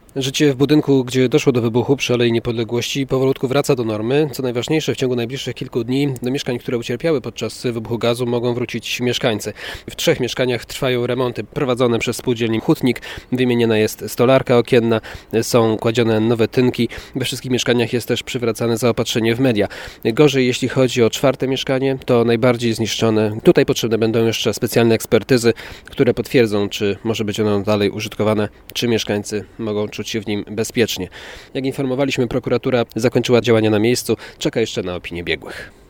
Życie w budynku, gdzie doszło do wybuchu przy Alei Niepodległości, powolutku wraca do normy. Co najważniejsze, w ciągu najbliższych kilku dni do mieszkań, które ucierpiały podczas wybuchu gazu, mogą wrócić mieszkańcy. W 3 mieszkaniach trwają remonty prowadzone przez spółdzielnię Hutnik. Wymieniona jest stolarka okienna, są kładzione nowe tynki. We wszystkich mieszkaniach jest też przywracane zaopatrzenie w media. Gorzej, jeśli chodzi o 4. mieszkanie, to najbardziej zniszczone. Tutaj potrzebne będą jeszcze specjalne ekspertyzy, które potwierdzą, czy może być ono dalej użytkowane, czy mieszkańcy mogą czuć się w nim bezpiecznie. Jak informowaliśmy, prokuratura zakończyła działania na miejscu, czeka jeszcze na opinię biegłych.